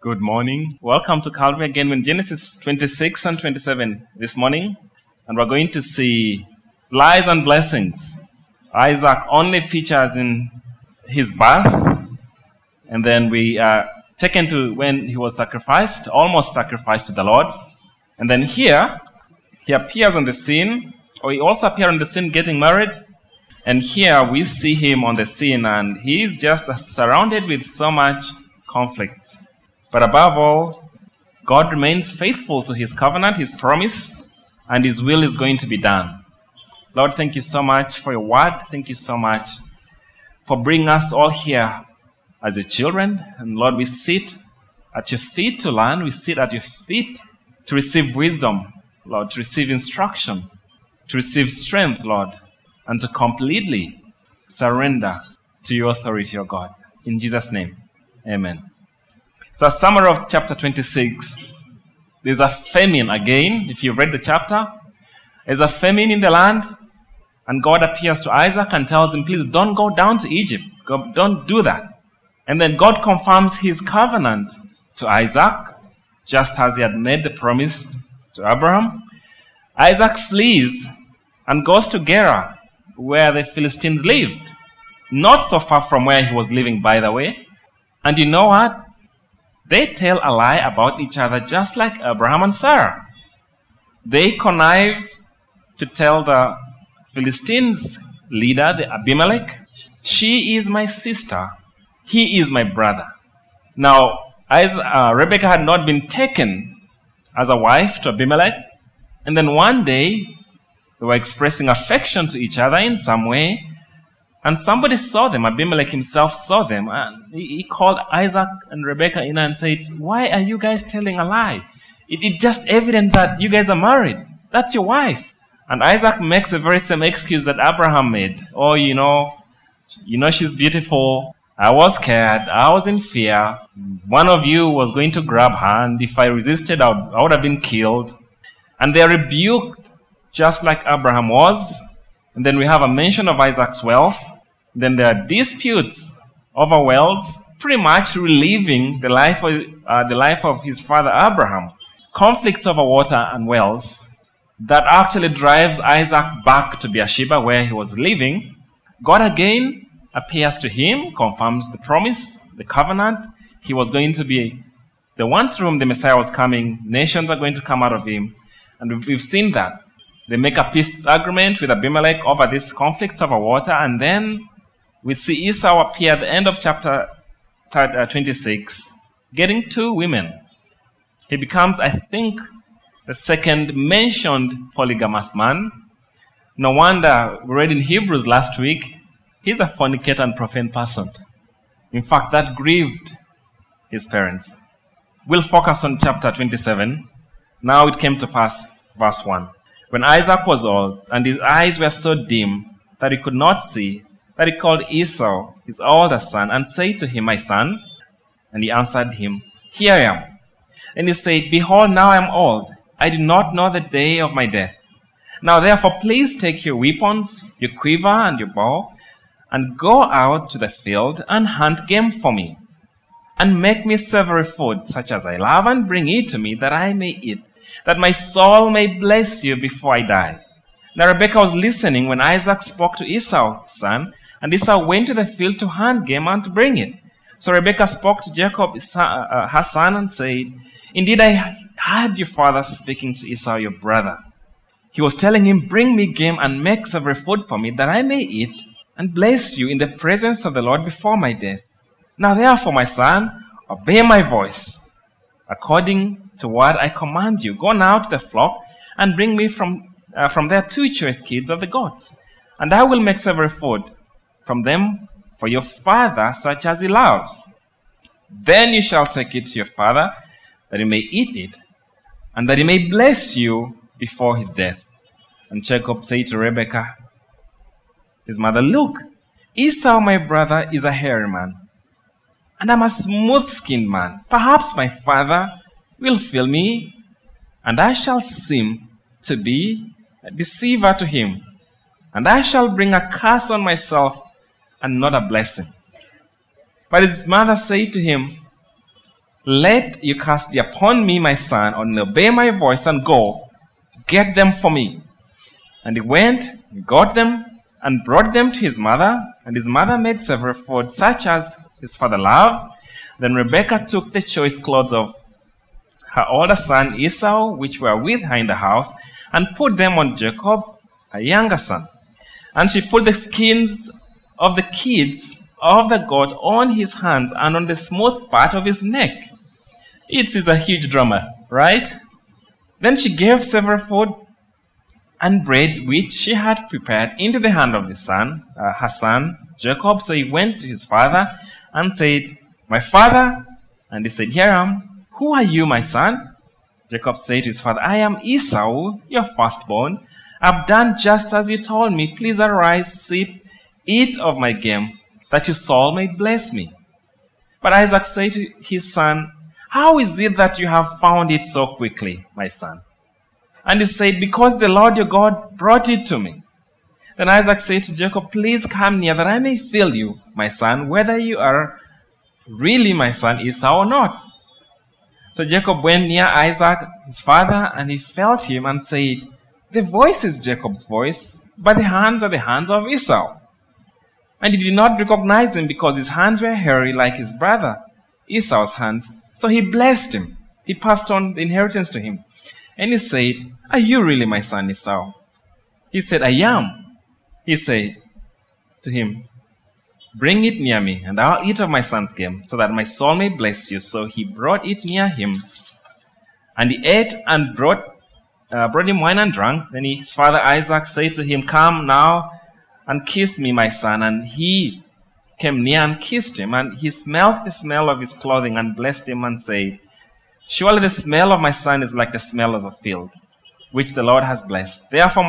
Good morning. Welcome to Calvary again in Genesis 26 and 27 this morning. And we're going to see lies and blessings. Isaac only features in his birth. And then we are taken to when he was sacrificed, almost sacrificed to the Lord. And then here, he appears on the scene, or he also appears on the scene getting married. And here we see him on the scene, and he is just surrounded with so much conflict. But above all, God remains faithful to his covenant, his promise, and his will is going to be done. Lord, thank you so much for your word. Thank you so much for bringing us all here as your children. And Lord, we sit at your feet to learn. We sit at your feet to receive wisdom, Lord, to receive instruction, to receive strength, Lord, and to completely surrender to your authority, O God. In Jesus' name, amen. So a summary of chapter 26. There's a famine again. If you've read the chapter, there's a famine in the land, and God appears to Isaac and tells him, please don't go down to Egypt. Don't do that. And then God confirms his covenant to Isaac, just as he had made the promise to Abraham. Isaac flees and goes to Gerar, where the Philistines lived. Not so far from where he was living, by the way. And you know what? They tell a lie about each other, just like Abraham and Sarah. They connive to tell the Philistines leader, the Abimelech, she is my sister, he is my brother. Now, Rebekah had not been taken as a wife to Abimelech, and then one day they were expressing affection to each other in some way, and somebody saw them. Abimelech himself saw them, and he called Isaac and Rebekah in and said, why are you guys telling a lie? It's just evident that you guys are married. That's your wife. And Isaac makes the very same excuse that Abraham made. Oh, you know she's beautiful. I was scared. I was in fear. One of you was going to grab her, and if I resisted, I would have been killed. And they are rebuked just like Abraham was. And then we have a mention of Isaac's wealth. Then there are disputes over wealth, pretty much reliving the life of his father Abraham. Conflicts over water and wells that actually drives Isaac back to Beersheba, where he was living. God again appears to him, confirms the promise, the covenant. He was going to be the one through whom the Messiah was coming. Nations are going to come out of him. And we've seen that. They make a peace agreement with Abimelech over these conflicts over water, and then we see Esau appear at the end of chapter 26, getting two women. He becomes, I think, the second mentioned polygamous man. No wonder, we read in Hebrews last week, he's a fornicator and profane person. In fact, that grieved his parents. We'll focus on chapter 27. Now it came to pass, verse 1. When Isaac was old, and his eyes were so dim that he could not see, that he called Esau, his older son, and said to him, my son. And he answered him, here I am. And he said, behold, now I am old. I do not know the day of my death. Now therefore, please take your weapons, your quiver and your bow, and go out to the field and hunt game for me. And make me savory food, such as I love, and bring it to me, that I may eat, that my soul may bless you before I die. Now Rebekah was listening when Isaac spoke to Esau, son, and Esau went to the field to hunt game and to bring it. So Rebekah spoke to Jacob, her son, and said, indeed, I heard your father speaking to Esau, your brother. He was telling him, bring me game and make savory food for me, that I may eat and bless you in the presence of the Lord before my death. Now therefore, my son, obey my voice, according to what I command you. Go now to the flock and bring me from there 2 choice kids of the goats, and I will make savory food from them for your father, such as he loves. Then you shall take it to your father, that he may eat it, and that he may bless you before his death. And Jacob said to Rebekah, his mother, look, Esau my brother is a hairy man, and I'm a smooth-skinned man. Perhaps my father will feel me, and I shall seem to be a deceiver to him, and I shall bring a curse on myself and not a blessing. But his mother said to him, Let you cast thee upon me, my son, and obey my voice, and go, get them for me. And he went, and got them, and brought them to his mother, and his mother made several food, such as his father loved. Then Rebekah took the choice clothes of her older son Esau, which were with her in the house, and put them on Jacob, her younger son. And she put the skins of the kids of the goat on his hands and on the smooth part of his neck. It is a huge drama, right? Then she gave several food and bread which she had prepared into the hand of her son Jacob. So he went to his father and said, "My father." And he said, "Here I am. Who are you, my son?" Jacob said to his father, "I am Esau, your firstborn. I've done just as you told me. Please arise, sit, eat of my game, that your soul may bless me." But Isaac said to his son, "How is it that you have found it so quickly, my son?" And he said, "Because the Lord your God brought it to me." Then Isaac said to Jacob, "Please come near, that I may feel you, my son, whether you are really my son Esau or not." So Jacob went near Isaac, his father, and he felt him and said, "The voice is Jacob's voice, but the hands are the hands of Esau." And he did not recognize him because his hands were hairy like his brother Esau's hands. So he blessed him. He passed on the inheritance to him. And he said, "Are you really my son Esau?" He said, "I am." He said to him, "Bring it near me, and I'll eat of my son's game, so that my soul may bless you." So he brought it near him, and he ate and brought him wine and drank. Then his father Isaac said to him, "Come now and kiss me, my son." And he came near and kissed him, and he smelt the smell of his clothing and blessed him and said, "Surely the smell of my son is like the smell of a field, which the Lord has blessed. Therefore,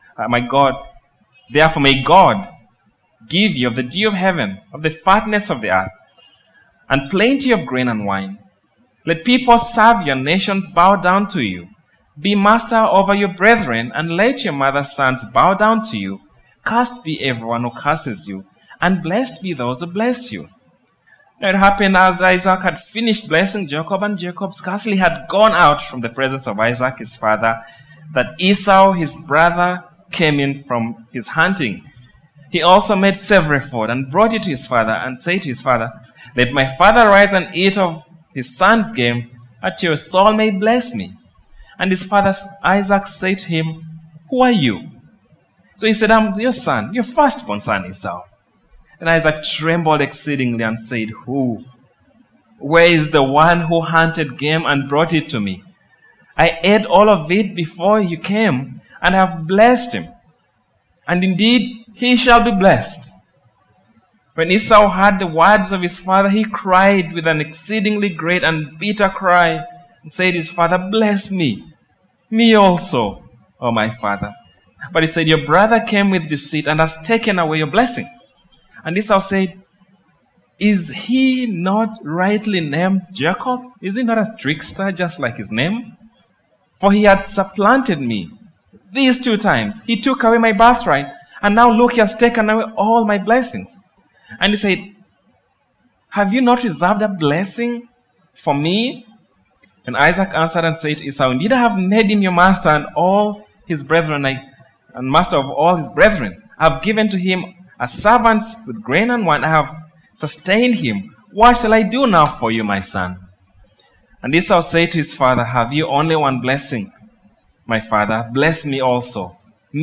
Therefore may God give you of the dew of heaven, of the fatness of the earth, and plenty of grain and wine. Let people serve you, and nations bow down to you. Be master over your brethren, and let your mother's sons bow down to you. Cursed be everyone who curses you, and blessed be those who bless you." Now it happened as Isaac had finished blessing Jacob, and Jacob scarcely had gone out from the presence of Isaac his father, that Esau his brother came in from his hunting. He also made several food and brought it to his father, and said to his father, "Let my father rise and eat of his son's game, that your soul may bless me." And his father Isaac said to him, "Who are you?" So he said, "I'm your son, your firstborn son Esau." And Isaac trembled exceedingly and said, Where is the one who hunted game and brought it to me? I ate all of it before you came, and have blessed him. And indeed, he shall be blessed." When Esau heard the words of his father, he cried with an exceedingly great and bitter cry, and said to his father, "Bless me, me also, O my father." But he said, "Your brother came with deceit and has taken away your blessing." And Esau said, "Is he not rightly named Jacob? Is he not a trickster just like his name? For he had supplanted me these 2 times. He took away my birthright, and now look, he has taken away all my blessings." And he said, "Have you not reserved a blessing for me?" And Isaac answered and said to Esau, "Indeed, I have made him your master and all his brethren, and master of all his brethren. I have given to him as servants with grain and wine. I have sustained him. What shall I do now for you, my son?" And Esau said to his father, "Have you only one blessing, my father? Bless me also,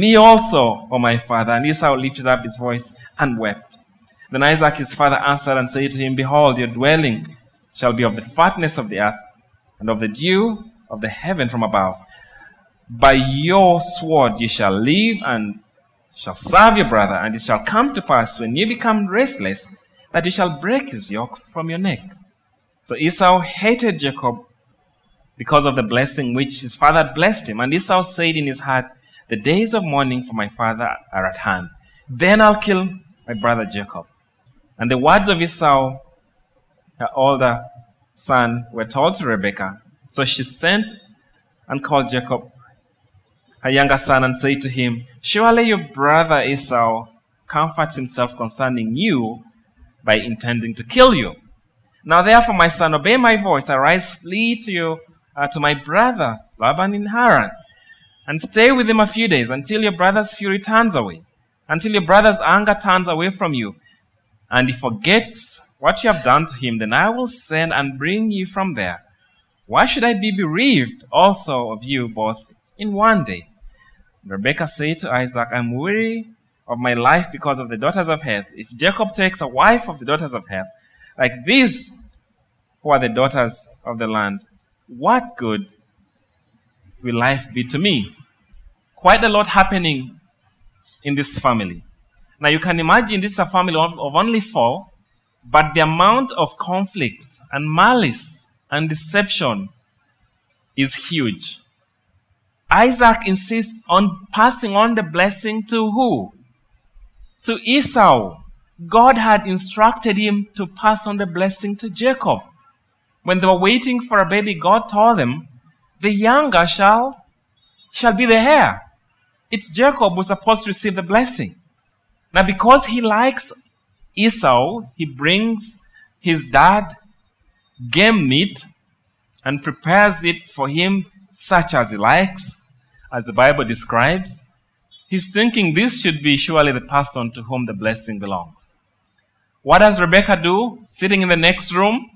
O my father." And Esau lifted up his voice and wept. Then Isaac his father answered and said to him, "Behold, your dwelling shall be of the fatness of the earth, and of the dew of the heaven from above. By your sword you shall live, and shall serve your brother. And it shall come to pass, when you become restless, that you shall break his yoke from your neck." So Esau hated Jacob because of the blessing which his father had blessed him. And Esau said in his heart, "The days of mourning for my father are at hand. Then I'll kill my brother Jacob." And the words of Esau, her older son, were told to Rebekah. So she sent and called Jacob, her younger son, and said to him, "Surely your brother Esau comforts himself concerning you by intending to kill you. Now therefore, my son, obey my voice. Arise, flee to my brother Laban in Haran, and stay with him a few days until your brother's fury turns away, until your brother's anger turns away from you, and he forgets what you have done to him. Then I will send and bring you from there. Why should I be bereaved also of you both in one day? Rebekah said to Isaac, I am weary of my life because of the daughters of Heth. If Jacob takes a wife of the daughters of Heth, like these who are the daughters of the land, what good will life be to me? Quite a lot happening in this family. Now you can imagine this is a family of only 4, but the amount of conflict and malice and deception is huge. Isaac insists on passing on the blessing to who? To Esau. God had instructed him to pass on the blessing to Jacob. When they were waiting for a baby, God told them, the younger shall be the heir. It's Jacob who's supposed to receive the blessing. Now because he likes Esau, he brings his dad game meat and prepares it for him such as he likes, as the Bible describes. He's thinking this should be surely the person to whom the blessing belongs. What does Rebekah do? Sitting in the next room,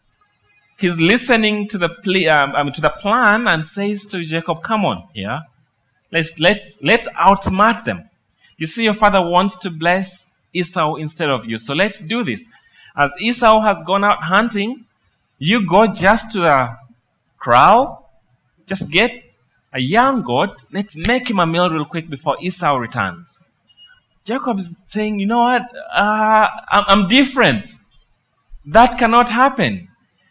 he's listening to the plan and says to Jacob, come on, yeah, let's outsmart them. You see, your father wants to bless Esau instead of you, so let's do this. As Esau has gone out hunting, you go just to the kraal, just get a young goat, let's make him a meal real quick before Esau returns. Jacob is saying, you know what, I'm different. That cannot happen.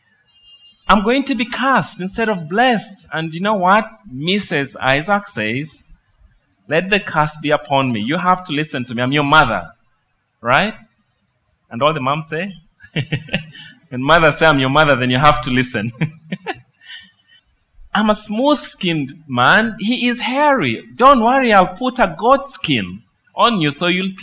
I'm going to be cursed instead of blessed. And you know what? Mrs. Isaac says, let the curse be upon me. You have to listen to me. I'm your mother. Right? And all the moms say, when mother say I'm your mother, then you have to listen. I'm a smooth-skinned man. He is hairy. Don't worry, I'll put a goat skin on you so you'll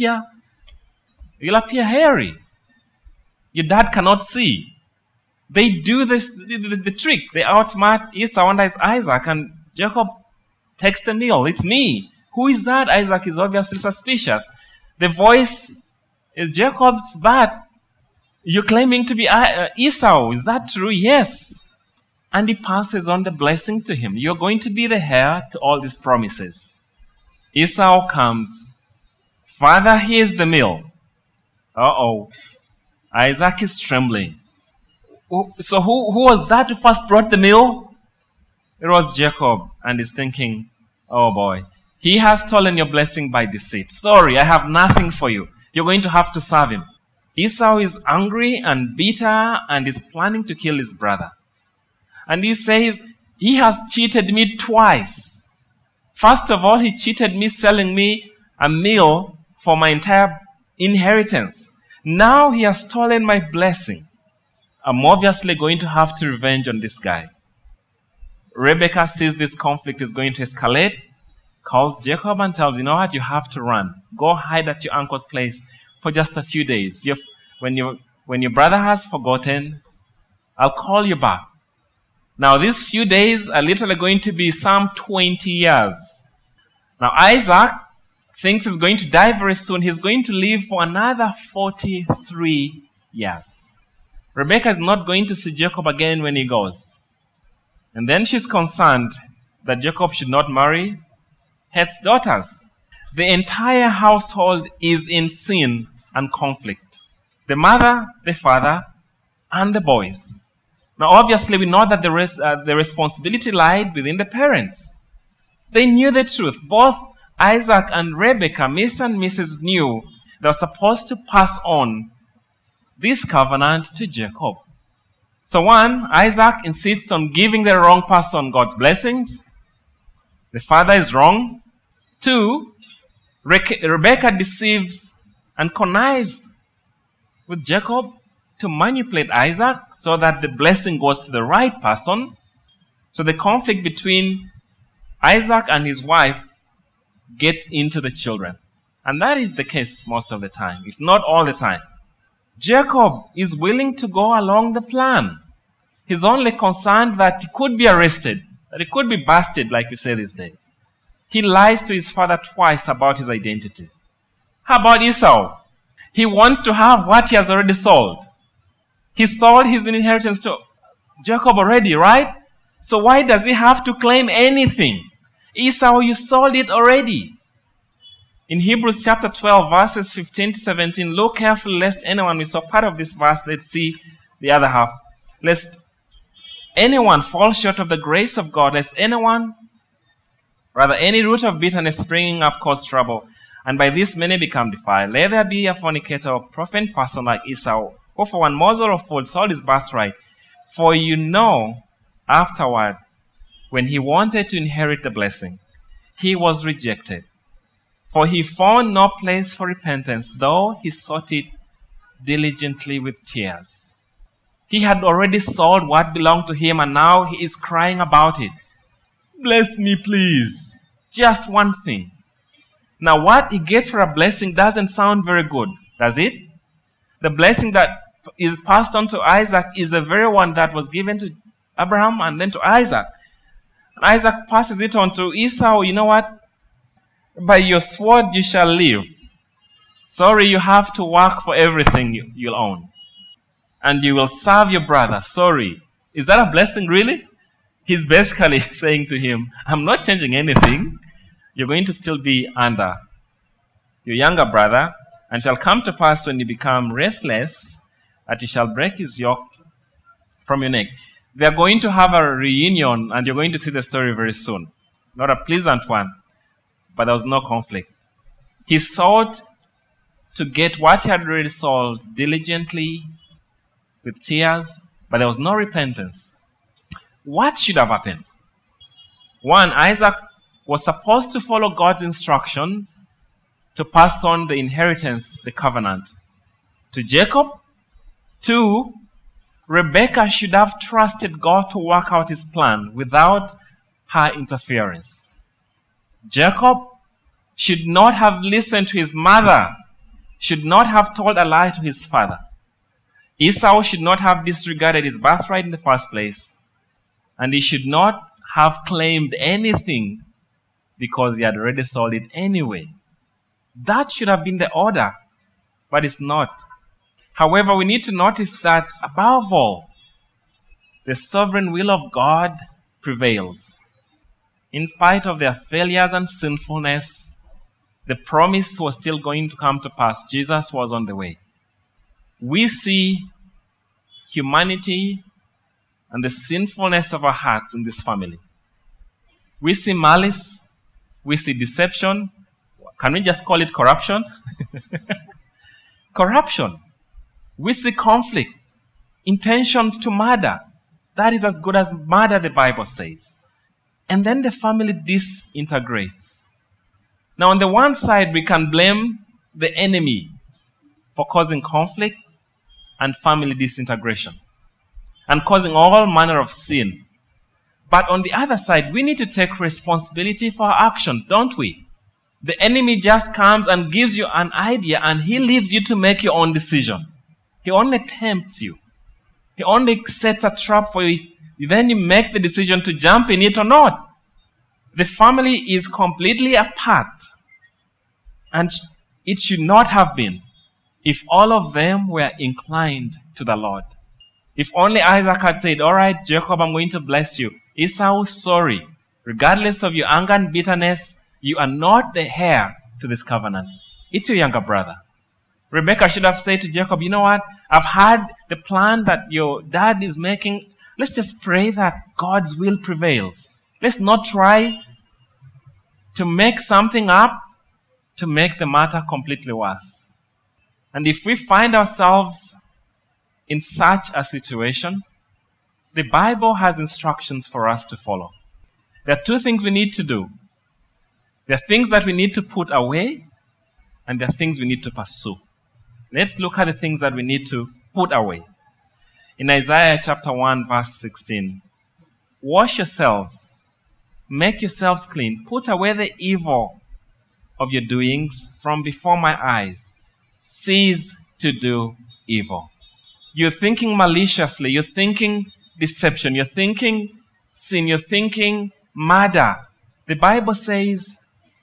appear hairy. Your dad cannot see. They do this, the trick. They outsmart Esau and Isaac, and Jacob takes the meal. It's me. Who is that? Isaac is obviously suspicious. The voice is Jacob's, but you're claiming to be Esau. Is that true? Yes. And he passes on the blessing to him. You're going to be the heir to all these promises. Esau comes. Father, here's the meal. Uh-oh. Isaac is trembling. So who was that who first brought the meal? It was Jacob. And he's thinking, oh boy, he has stolen your blessing by deceit. Sorry, I have nothing for you. You're going to have to serve him. Esau is angry and bitter and is planning to kill his brother. And he says, he has cheated me twice. First of all, he cheated me selling me a meal for my entire inheritance. Now he has stolen my blessing. I'm obviously going to have to revenge on this guy. Rebekah sees this conflict is going to escalate, calls Jacob and tells him, you know what, you have to run. Go hide at your uncle's place for just a few days. When your brother has forgotten, I'll call you back. Now, these few days are literally going to be some 20 years. Now, Isaac thinks he's going to die very soon. He's going to live for another 43 years. Rebekah is not going to see Jacob again when he goes. And then she's concerned that Jacob should not marry Heth's daughters. The entire household is in sin and conflict. The mother, the father, and the boys. Now, obviously, we know that the responsibility lied within the parents. They knew the truth. Both Isaac and Rebekah, Mr. and Mrs. knew they were supposed to pass on this covenant to Jacob. So one, Isaac insists on giving the wrong person God's blessings. The father is wrong. Two, Rebekah deceives and connives with Jacob to manipulate Isaac so that the blessing goes to the right person. So the conflict between Isaac and his wife gets into the children. And that is the case most of the time, if not all the time. Jacob is willing to go along the plan. He's only concerned that he could be arrested, that he could be busted, like we say these days. He lies to his father twice about his identity. How about Esau? He wants to have what he has already sold. He sold his inheritance to Jacob already, right? So why does he have to claim anything? Esau, you sold it already. In Hebrews chapter 12, verses 15 to 17, look carefully lest anyone, we saw part of this verse, let's see the other half. Lest anyone fall short of the grace of God, lest anyone, rather any root of bitterness springing up cause trouble, and by this many become defiled. Let there be a fornicator or profane person like Esau, who for one morsel of food sold his birthright. For you know, afterward, when he wanted to inherit the blessing, he was rejected. For he found no place for repentance, though he sought it diligently with tears. He had already sold what belonged to him, and now he is crying about it. Bless me, please. Just one thing. Now, what he gets for a blessing doesn't sound very good, does it? The blessing that is passed on to Isaac is the very one that was given to Abraham and then to Isaac. And Isaac passes it on to Esau. You know what? By your sword you shall live. Sorry, you have to work for everything you'll own. And you will serve your brother. Sorry. Is that a blessing, really? He's basically saying to him, I'm not changing anything. You're going to still be under your younger brother, and shall come to pass when you become restless, that you shall break his yoke from your neck. They're going to have a reunion, and you're going to see the story very soon. Not a pleasant one, but there was no conflict. He sought to get what he had already sold diligently, with tears, but there was no repentance. What should have happened? One, Isaac was supposed to follow God's instructions to pass on the inheritance, the covenant, to Jacob. Two, Rebekah should have trusted God to work out his plan without her interference. Jacob should not have listened to his mother, should not have told a lie to his father. Esau should not have disregarded his birthright in the first place, and he should not have claimed anything because he had already sold it anyway. That should have been the order, but it's not. However, we need to notice that above all, the sovereign will of God prevails. In spite of their failures and sinfulness, the promise was still going to come to pass. Jesus was on the way. We see humanity and the sinfulness of our hearts in this family. We see malice. We see deception. Can we just call it corruption? Corruption. We see conflict. Intentions to murder. That is as good as murder, the Bible says. And then the family disintegrates. Now, on the one side, we can blame the enemy for causing conflict and family disintegration and causing all manner of sin. But on the other side, we need to take responsibility for our actions, don't we? The enemy just comes and gives you an idea, and he leaves you to make your own decision. He only tempts you. He only sets a trap for you. Then you make the decision to jump in it or not. The family is completely apart. And it should not have been if all of them were inclined to the Lord. If only Isaac had said, all right, Jacob, I'm going to bless you. Esau, sorry. Regardless of your anger and bitterness, you are not the heir to this covenant. It's your younger brother. Rebekah should have said to Jacob, you know what? I've heard the plan that your dad is making. Let's just pray that God's will prevails. Let's not try to make something up to make the matter completely worse. And if we find ourselves in such a situation, the Bible has instructions for us to follow. There are two things we need to do. There are things that we need to put away, and there are things we need to pursue. Let's look at the things that we need to put away. In Isaiah chapter 1, verse 16, wash yourselves, make yourselves clean, put away the evil of your doings from before my eyes. Cease to do evil. You're thinking maliciously. You're thinking deception. You're thinking sin. You're thinking murder. The Bible says,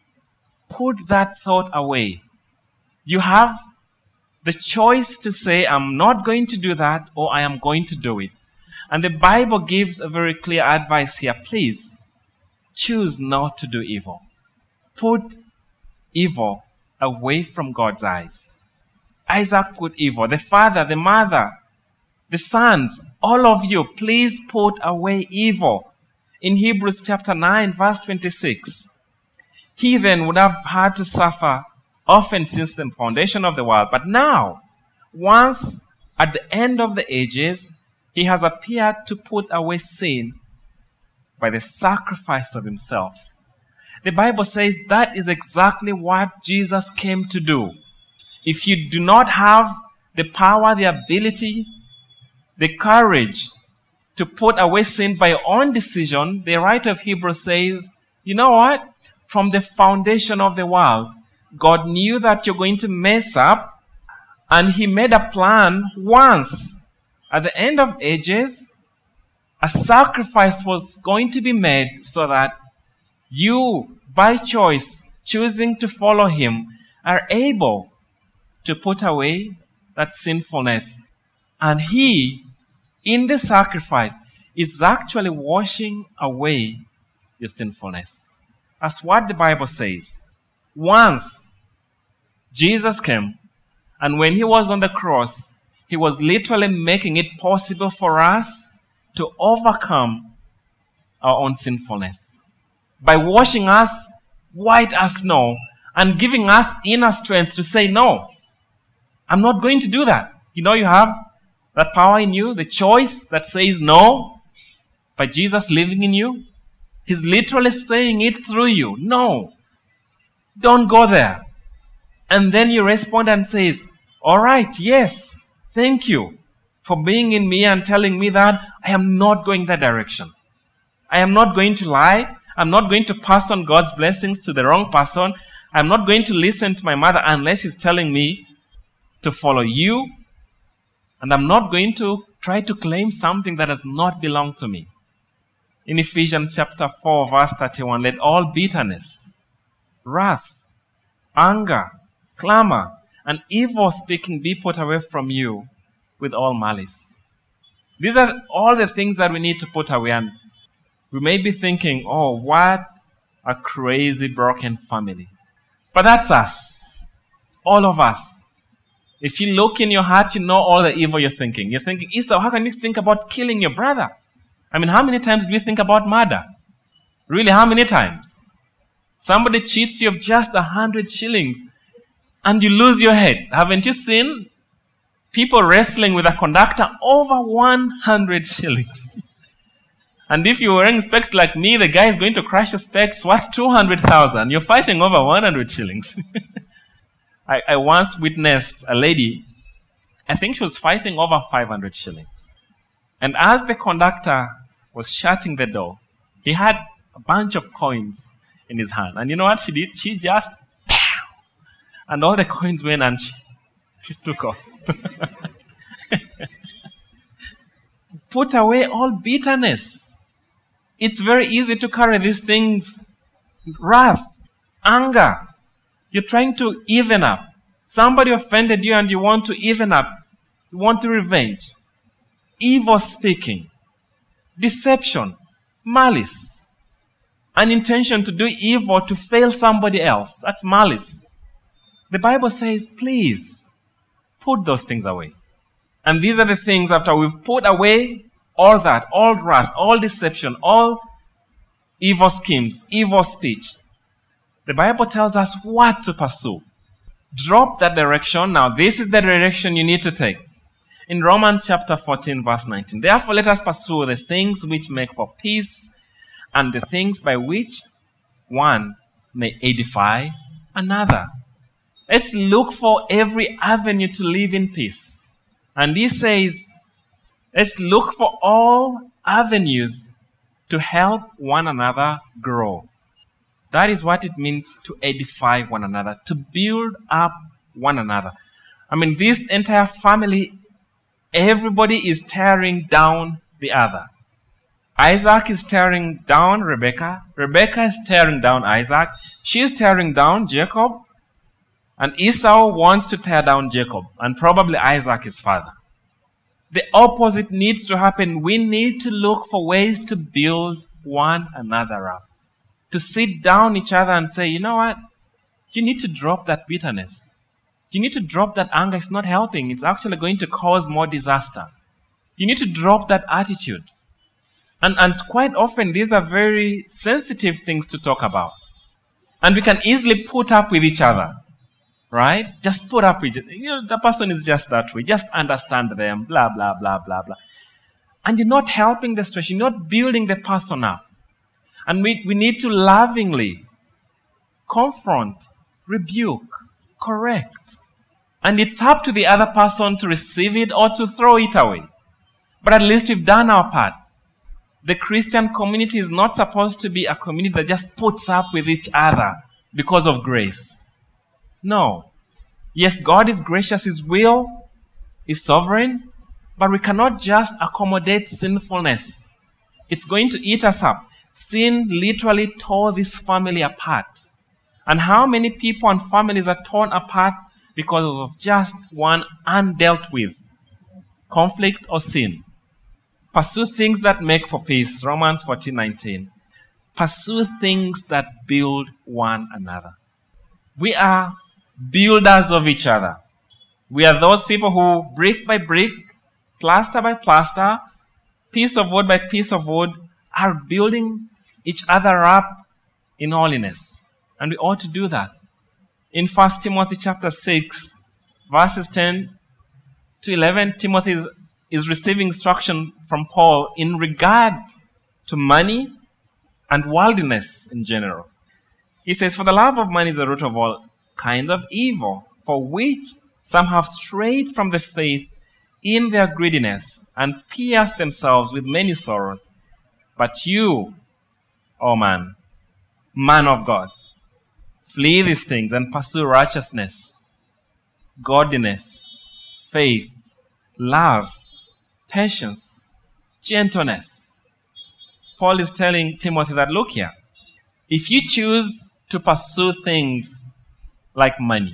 put that thought away. You have the choice to say, I'm not going to do that, or I am going to do it. And the Bible gives a very clear advice here. Please, choose not to do evil. Put evil away from God's eyes. Isaac put evil. The father, the mother, the sons, all of you, please put away evil. In Hebrews chapter 9, verse 26, he then would have had to suffer often since the foundation of the world. But now, once at the end of the ages, he has appeared to put away sin by the sacrifice of himself. The Bible says that is exactly what Jesus came to do. If you do not have the power, the ability, the courage to put away sin by your own decision, the writer of Hebrews says, you know what? From the foundation of the world, God knew that you're going to mess up, and he made a plan once. At the end of ages, a sacrifice was going to be made so that you, by choice, choosing to follow him, are able to put away that sinfulness. And he, in the sacrifice, is actually washing away your sinfulness. That's what the Bible says. Once Jesus came, and when he was on the cross, he was literally making it possible for us to overcome our own sinfulness by washing us white as snow and giving us inner strength to say, no, I'm not going to do that. You know, you have that power in you, the choice that says no, by Jesus living in you. He's literally saying it through you. No, don't go there. And then you respond and says, all right, yes, thank you for being in me and telling me that I am not going that direction. I am not going to lie. I'm not going to pass on God's blessings to the wrong person. I'm not going to listen to my mother unless she's telling me to follow you. And I'm not going to try to claim something that does not belong to me. In Ephesians chapter 4, verse 31, let all bitterness, wrath, anger, clamor, and evil speaking be put away from you with all malice. These are all the things that we need to put away. And we may be thinking, oh, what a crazy, broken family. But that's us. All of us. If you look in your heart, you know all the evil you're thinking. You're thinking, Esau, how can you think about killing your brother? I mean, how many times do you think about murder? Really, how many times? Somebody cheats you of just 100 shillings and you lose your head. Haven't you seen people wrestling with a conductor over 100 shillings? And if you're wearing specs like me, the guy is going to crash your specs worth 200,000. You're fighting over 100 shillings. I once witnessed a lady, I think she was fighting over 500 shillings. And as the conductor was shutting the door, he had a bunch of coins in his hand. And you know what she did? She just, and all the coins went and she took off. Put away all bitterness. It's very easy to carry these things. Wrath, anger. You're trying to even up. Somebody offended you and you want to even up. You want to revenge. Evil speaking. Deception. Malice. An intention to do evil to fail somebody else. That's malice. The Bible says, please, put those things away. And these are the things after we've put away all that, all wrath, all deception, all evil schemes, evil speech. The Bible tells us what to pursue. Drop that direction. Now, this is the direction you need to take. In Romans chapter 14, verse 19, therefore let us pursue the things which make for peace and the things by which one may edify another. Let's look for every avenue to live in peace. And he says, let's look for all avenues to help one another grow. That is what it means to edify one another, to build up one another. I mean, this entire family, everybody is tearing down the other. Isaac is tearing down Rebekah. Rebekah is tearing down Isaac. She's tearing down Jacob. And Esau wants to tear down Jacob, and probably Isaac, his father. The opposite needs to happen. We need to look for ways to build one another up. To sit down each other and say, you know what? You need to drop that bitterness. You need to drop that anger. It's not helping. It's actually going to cause more disaster. You need to drop that attitude. And quite often, these are very sensitive things to talk about. And we can easily put up with each other. Right? Just put up with it. You know, the person is just that way. Just understand them. Blah, blah, blah, blah, blah. And you're not helping the situation. You're not building the person up. And we need to lovingly confront, rebuke, correct. And it's up to the other person to receive it or to throw it away. But at least we've done our part. The Christian community is not supposed to be a community that just puts up with each other because of grace. No. Yes, God is gracious, His will is sovereign, but we cannot just accommodate sinfulness. It's going to eat us up. Sin literally tore this family apart. And how many people and families are torn apart because of just one undealt with conflict or sin? Pursue things that make for peace. Romans 14:19. Pursue things that build one another. We are builders of each other. We are those people who brick by brick, plaster by plaster, piece of wood by piece of wood, are building each other up in holiness. And we ought to do that. In 1 Timothy chapter 6, verses 10 to 11, Timothy is receiving instruction from Paul in regard to money and worldliness in general. He says, "For the love of money is the root of all kinds of evil, for which some have strayed from the faith in their greediness and pierced themselves with many sorrows. But you, O man of God, flee these things and pursue righteousness, godliness, faith, love, patience, gentleness." Paul is telling Timothy that, look here, if you choose to pursue things like money,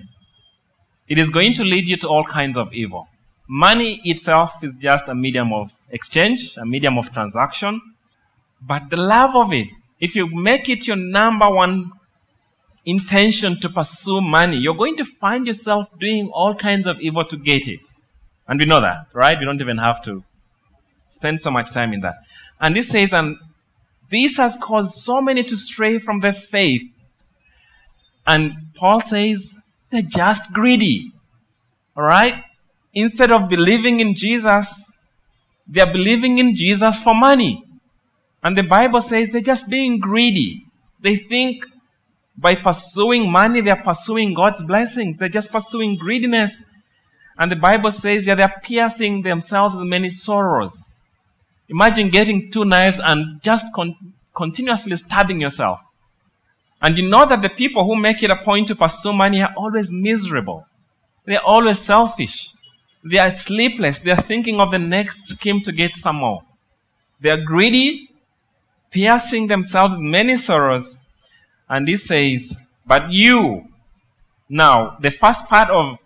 it is going to lead you to all kinds of evil. Money itself is just a medium of exchange, a medium of transaction. But the love of it, if you make it your number one intention to pursue money, you're going to find yourself doing all kinds of evil to get it. And we know that, right? We don't even have to spend so much time in that. And this says, and this has caused so many to stray from their faith. And Paul says, they're just greedy. All right? Instead of believing in Jesus, they're believing in Jesus for money. And the Bible says they're just being greedy. They think by pursuing money, they're pursuing God's blessings. They're just pursuing greediness. And the Bible says, they're piercing themselves with many sorrows. Imagine getting 2 knives and just continuously stabbing yourself. And you know that the people who make it a point to pursue money are always miserable. They're always selfish. They are sleepless. They are thinking of the next scheme to get some more. They are greedy, piercing themselves with many sorrows. And he says, but you. Now, the first part of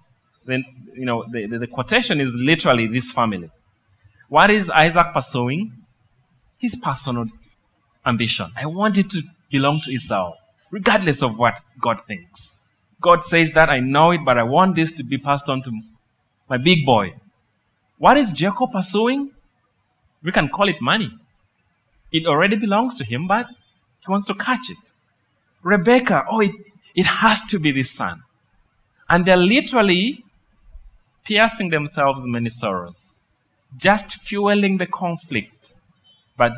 the quotation is literally this family. What is Isaac pursuing? His personal ambition. I want it to belong to Esau, regardless of what God thinks. God says that, I know it, but I want this to be passed on to my big boy. What is Jacob pursuing? We can call it money. It already belongs to him, but he wants to catch it. Rebekah, it has to be this son. And they're literally piercing themselves with many sorrows, just fueling the conflict. But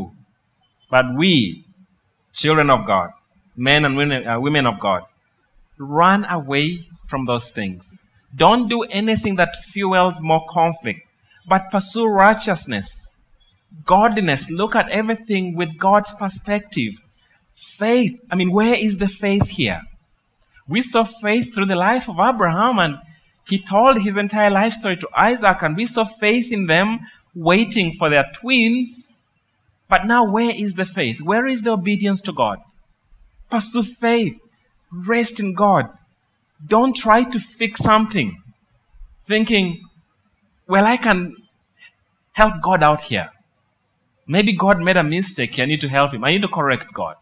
we, children of God, men and women of God, run away from those things. Don't do anything that fuels more conflict, but pursue righteousness, godliness. Look at everything with God's perspective. Faith. Where is the faith here? We saw faith through the life of Abraham, and He told his entire life story to Isaac, and we saw faith in them waiting for their twins. But now, where is the faith? Where is the obedience to God? Pursue faith. Rest in God. Don't try to fix something, thinking, well, I can help God out here. Maybe God made a mistake. I need to help him. I need to correct God.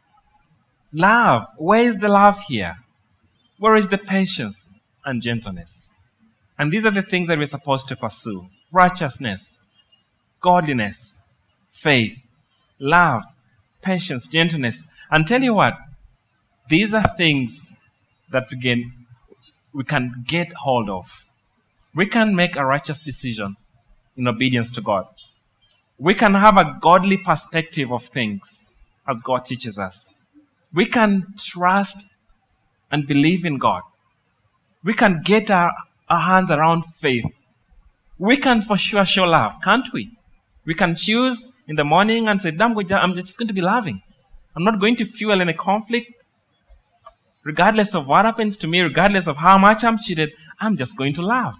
Love. Where is the love here? Where is the patience and gentleness? And these are the things that we're supposed to pursue. Righteousness, godliness, faith, love, patience, gentleness. And tell you what, these are things that we can get hold of. We can make a righteous decision in obedience to God. We can have a godly perspective of things as God teaches us. We can trust and believe in God. We can get our hands around faith. We can for sure show love, can't we? We can choose in the morning and say, I'm just going to be loving. I'm not going to fuel any conflict. Regardless of what happens to me, regardless of how much I'm cheated, I'm just going to love.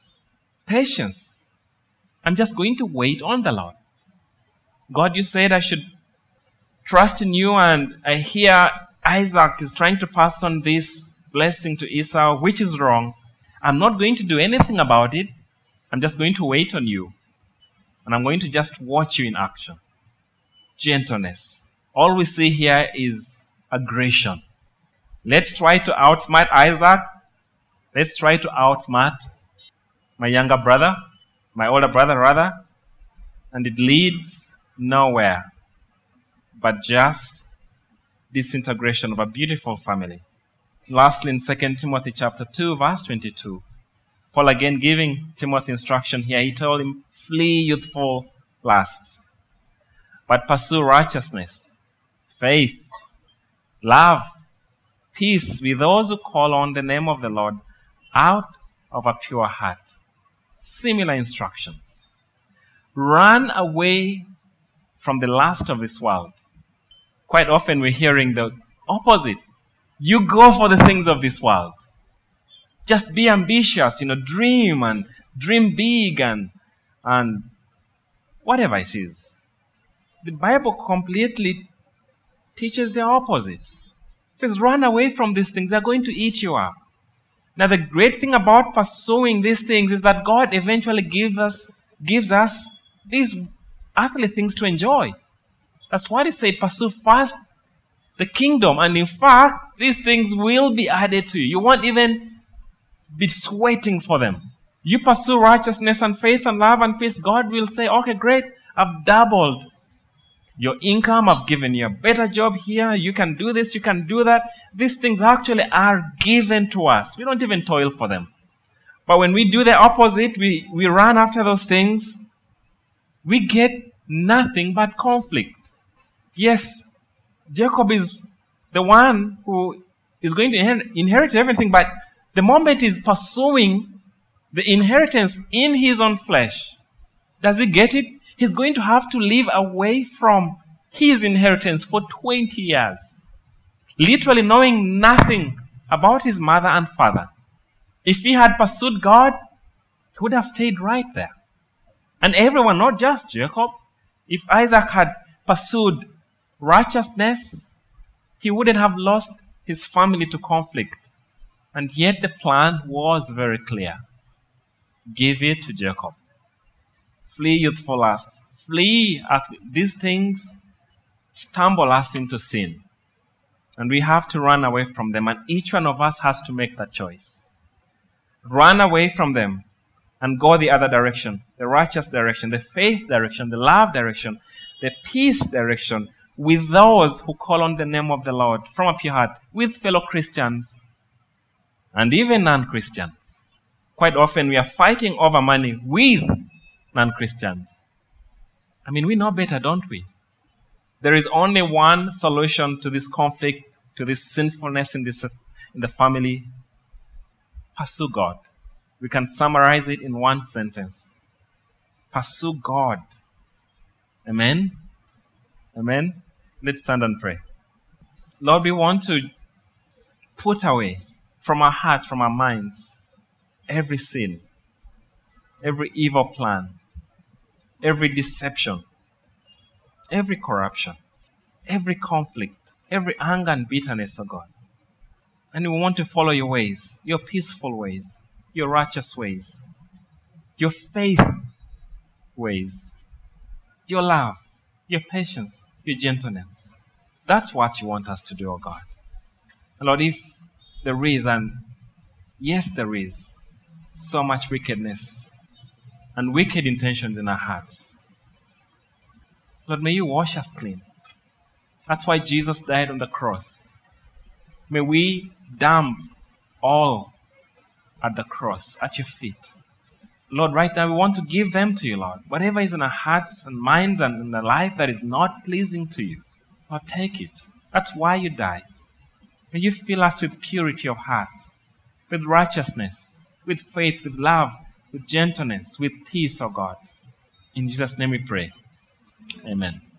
Patience. I'm just going to wait on the Lord. God, you said I should trust in you, and I hear Isaac is trying to pass on this blessing to Esau, which is wrong. I'm not going to do anything about it. I'm just going to wait on you. And I'm going to just watch you in action. Gentleness. All we see here is aggression. Let's try to outsmart Isaac. Let's try to outsmart my younger brother, my older brother rather. And it leads nowhere but just disintegration of a beautiful family. Lastly, in 2 Timothy chapter 2, verse 22, Paul again giving Timothy instruction here. He told him, flee youthful lusts, but pursue righteousness, faith, love, peace with those who call on the name of the Lord out of a pure heart. Similar instructions. Run away from the lust of this world. Quite often we're hearing the opposite. You go for the things of this world. Just be ambitious, dream and dream big and whatever it is. The Bible completely teaches the opposite. It says, run away from these things. They're going to eat you up. Now, the great thing about pursuing these things is that God eventually gives us these earthly things to enjoy. That's why He said, pursue first the kingdom. And in fact, these things will be added to you. You won't even be sweating for them. You pursue righteousness and faith and love and peace. God will say, okay, great. I've doubled your income. I've given you a better job here. You can do this. You can do that. These things actually are given to us. We don't even toil for them. But when we do the opposite, we run after those things, we get nothing but conflict. Yes, Jacob is the one who is going to inherit everything, but the moment he's pursuing the inheritance in his own flesh, does he get it? He's going to have to live away from his inheritance for 20 years, literally knowing nothing about his mother and father. If he had pursued God, he would have stayed right there. And everyone, not just Jacob. If Isaac had pursued righteousness, he wouldn't have lost his family to conflict. And yet the plan was very clear. Give it to Jacob. Flee youthful lusts. Flee. These things stumble us into sin. And we have to run away from them. And each one of us has to make that choice. Run away from them and go the other direction. The righteous direction, the faith direction, the love direction, the peace direction, with those who call on the name of the Lord from a pure heart, with fellow Christians and even non-Christians. Quite often we are fighting over money with non-Christians. I mean, we know better, don't we? There is only one solution to this conflict, to this sinfulness in the family. Pursue God. We can summarize it in one sentence. Pursue God. Amen? Amen? Let's stand and pray. Lord, we want to put away from our hearts, from our minds, every sin, every evil plan, every deception, every corruption, every conflict, every anger and bitterness, O God. And we want to follow your ways, your peaceful ways, your righteous ways, your faith ways, your love, your patience, your gentleness. That's what you want us to do, O God. And Lord, if there is, and yes, there is, so much wickedness and wicked intentions in our hearts, Lord, may you wash us clean. That's why Jesus died on the cross. May we dump all at the cross, at your feet. Lord, right now we want to give them to you, Lord. Whatever is in our hearts and minds and in our life that is not pleasing to you, Lord, take it. That's why you died. May you fill us with purity of heart, with righteousness, with faith, with love, with gentleness, with peace, O God. In Jesus' name we pray. Amen.